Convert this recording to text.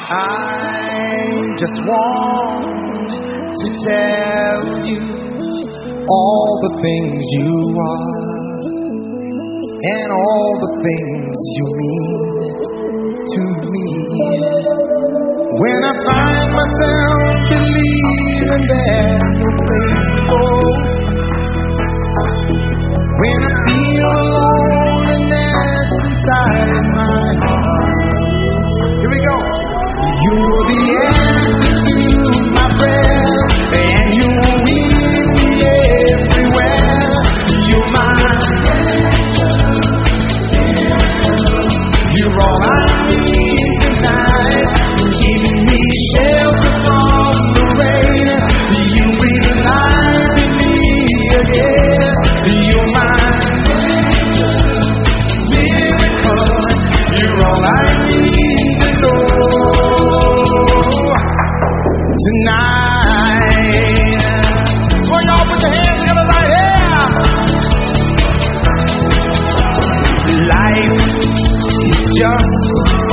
I just want to tell you all the things you are and all the things you mean to me. When I find myself believing there's no place to go, when I feel loneliness inside my heart, here we go. You're the answer to my prayer, and you're with me everywhere. You're my you're all I need tonight, giving me shelter from the rain. You breathe life in me again. You're my miracle. You're all I need to know tonight. So y'all put your hands together right here. Life is just